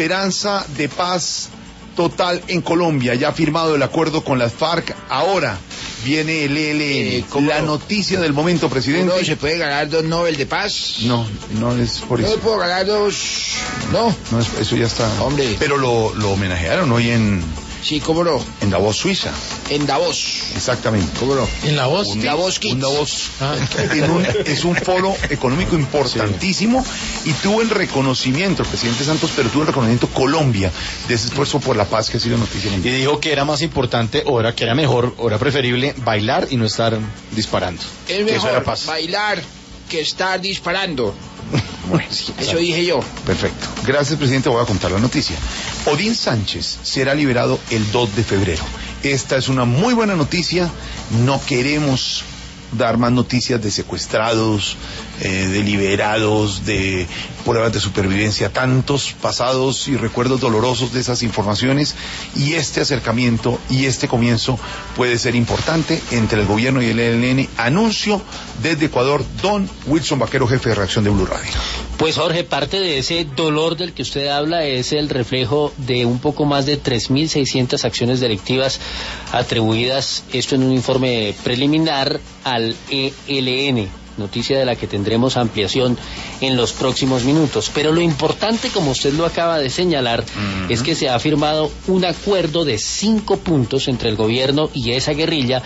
esperanza de paz total en Colombia. Ya ha firmado el acuerdo con las FARC. Ahora viene el ELN. La noticia del momento, presidente. ¿Uno se puede ganar 2 Nobel de Paz? No, no es por eso. ¿No puedo ganar 2? No. No es, eso ya está. Hombre. Pero lo homenajearon hoy en... Sí, ¿cómo no? En Davos, Suiza. En Davos. Exactamente. ¿Cómo no? ¿En la voz? Un Davos Kids. Un Davos. Es un foro económico importantísimo, y tuvo el reconocimiento, el presidente Santos, pero tuvo el reconocimiento Colombia de ese esfuerzo por la paz que ha sido noticia mundial. Y dijo que era más importante, que era mejor, o era preferible bailar y no estar disparando. Es mejor bailar que estar disparando. Bueno, eso dije yo. Perfecto. Gracias, presidente. Voy a contar la noticia. Odín Sánchez será liberado el 2 de febrero. Esta es una muy buena noticia. No queremos dar más noticias de secuestrados, de liberados, de pruebas de supervivencia, tantos pasados y recuerdos dolorosos de esas informaciones, y este acercamiento y este comienzo puede ser importante entre el gobierno y el ELN. Anuncio desde Ecuador, don Wilson Vaquero, jefe de redacción de Blue Radio. Pues Jorge, parte de ese dolor del que usted habla es el reflejo de un poco más de 3.600 acciones delictivas atribuidas, esto en un informe preliminar, al ELN, noticia de la que tendremos ampliación en los próximos minutos. Pero lo importante, como usted lo acaba de señalar, es que se ha firmado un acuerdo de 5 puntos entre el gobierno y esa guerrilla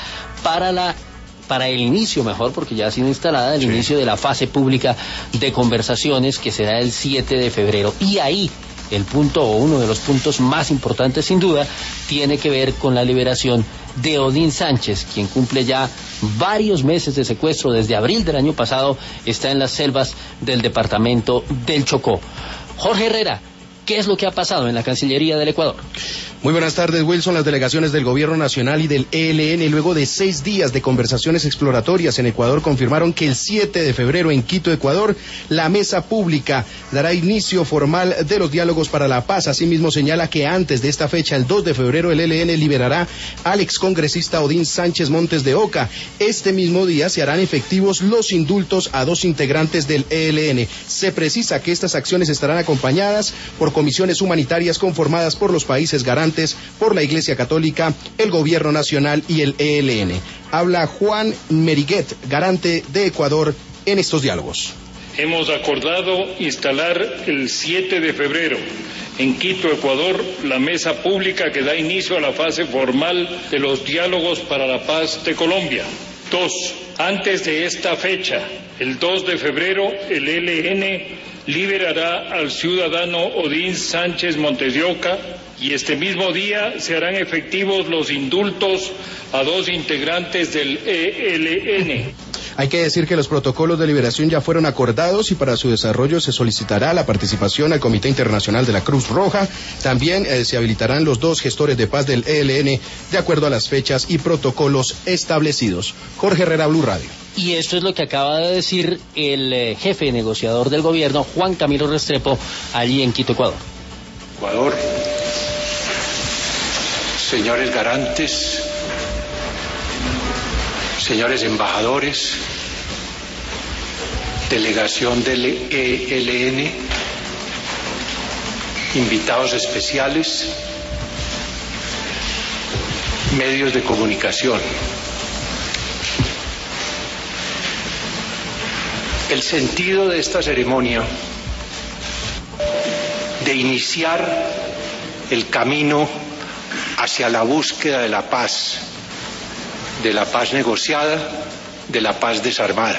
para el inicio, mejor, porque ya ha sido instalada, el inicio de la fase pública de conversaciones, que será el 7 de febrero. Y ahí, el punto, o uno de los puntos más importantes sin duda, tiene que ver con la liberación de Odín Sánchez, quien cumple ya varios meses de secuestro. Desde abril del año pasado está en las selvas del departamento del Chocó. Jorge Herrera, ¿qué es lo que ha pasado en la Cancillería del Ecuador? Muy buenas tardes, Wilson. Las delegaciones del Gobierno Nacional y del ELN, luego de 6 días de conversaciones exploratorias en Ecuador, confirmaron que el 7 de febrero en Quito, Ecuador, la mesa pública dará inicio formal de los diálogos para la paz. Asimismo, señala que antes de esta fecha, el 2 de febrero, el ELN liberará al excongresista Odín Sánchez Montes de Oca. Este mismo día se harán efectivos los indultos a 2 integrantes del ELN. Se precisa que estas acciones estarán acompañadas por comisiones humanitarias conformadas por los países garantes, por la Iglesia Católica, el Gobierno Nacional y el ELN. Habla Juan Meriguet, garante de Ecuador, en estos diálogos. Hemos acordado instalar el 7 de febrero en Quito, Ecuador, la mesa pública que da inicio a la fase formal de los diálogos para la paz de Colombia. 2. Antes de esta fecha, el 2 de febrero, el ELN liberará al ciudadano Odín Sánchez Montes de Oca, y este mismo día se harán efectivos los indultos a 2 integrantes del ELN. Hay que decir que los protocolos de liberación ya fueron acordados, y para su desarrollo se solicitará la participación al Comité Internacional de la Cruz Roja. También se habilitarán los 2 gestores de paz del ELN de acuerdo a las fechas y protocolos establecidos. Jorge Herrera, Blue Radio. Y esto es lo que acaba de decir el jefe negociador del gobierno, Juan Camilo Restrepo, allí en Quito, Ecuador. Ecuador, señores garantes, señores embajadores, delegación del ELN, invitados especiales, medios de comunicación. El sentido de esta ceremonia, de iniciar el camino hacia la búsqueda de la paz negociada, de la paz desarmada.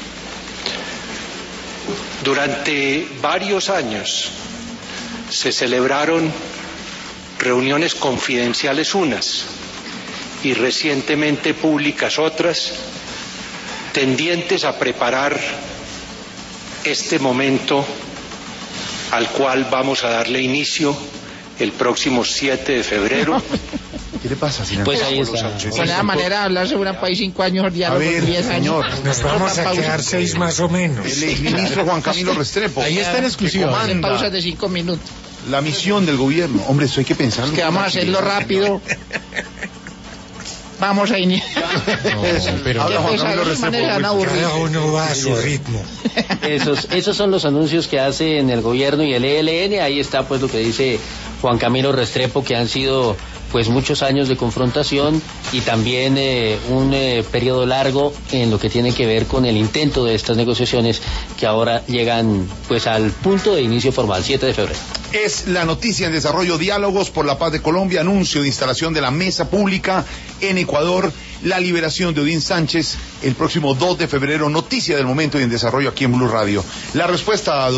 Durante varios años se celebraron reuniones confidenciales unas y recientemente públicas otras, tendientes a preparar este momento al cual vamos a darle inicio el próximo 7 de febrero. ¿Qué le pasa, señor? Pues ahí está. Con esa manera de hablar sobre un país 5 años, diálogo por 10 años. Señor, nos vamos a quedar 6 más o menos. El exministro Juan Camilo Restrepo. Ahí está en exclusiva. Hacen pausas de 5 minutos. La misión del gobierno. Hombre, eso hay que pensarlo. Que vamos a hacerlo rápido. vamos a iniciar. Pero Habla Juan Camilo Restrepo. Cada uno va a su ritmo. Esos son los anuncios que hacen el gobierno y el ELN. Ahí está pues lo que dice Juan Camilo Restrepo, que han sido pues muchos años de confrontación y también un periodo largo en lo que tiene que ver con el intento de estas negociaciones que ahora llegan pues al punto de inicio formal, 7 de febrero. Es la noticia en desarrollo: Diálogos por la Paz de Colombia, anuncio de instalación de la mesa pública en Ecuador, la liberación de Odín Sánchez el próximo 2 de febrero, noticia del momento y en desarrollo aquí en Blue Radio. La respuesta a